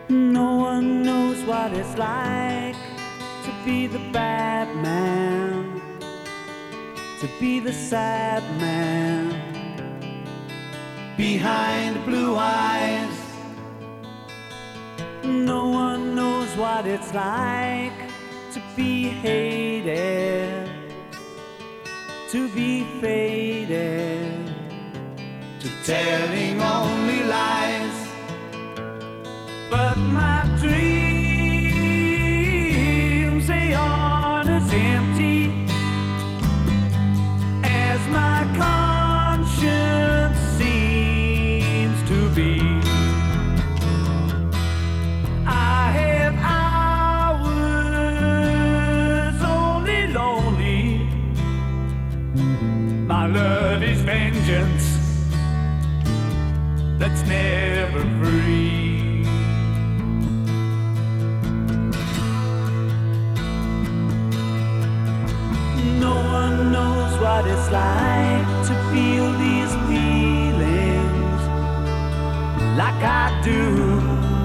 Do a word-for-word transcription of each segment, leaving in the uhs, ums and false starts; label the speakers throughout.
Speaker 1: No one knows what it's like to be the bad man, to be the sad man behind blue eyes. No one knows what it's like to be hated, to be faded, to telling only lies. But my dreams, they aren't as empty as my conscience seems to be. I have hours only lonely. My love is vengeance that's never free. No one knows what it's like to feel these feelings like I do,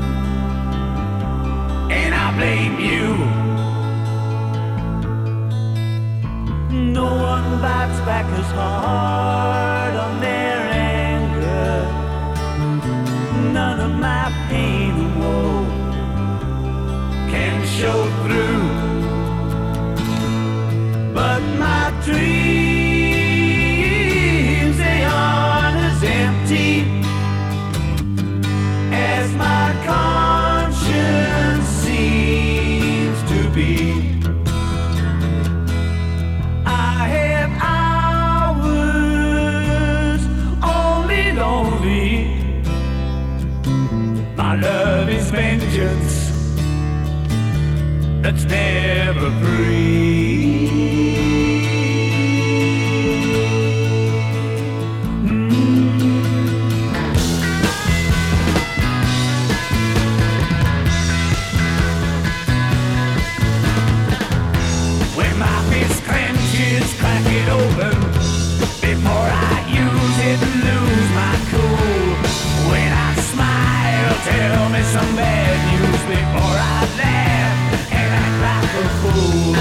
Speaker 1: and I blame you. No one bites back as hard on their anger. None of my pain and woe can show through. But my dreams, they aren't as empty as my conscience seems to be. I have hours only lonely. My love is vengeance that's never free. Crack it open before I use it and lose my cool. When I smile, tell me some bad news before I laugh and act like a fool.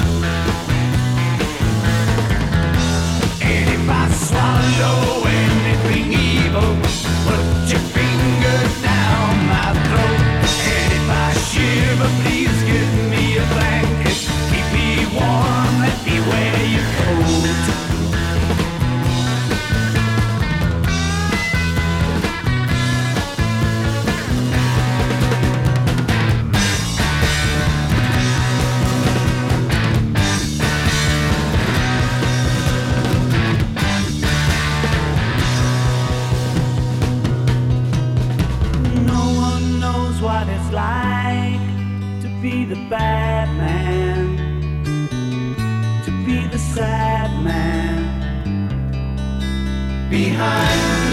Speaker 1: And if I swallow anything evil, put your finger down my throat. And if I shiver, please give me a blanket. Keep me warm, let me wear your coat. No one knows what it's like to be the bad man, be the sad man behind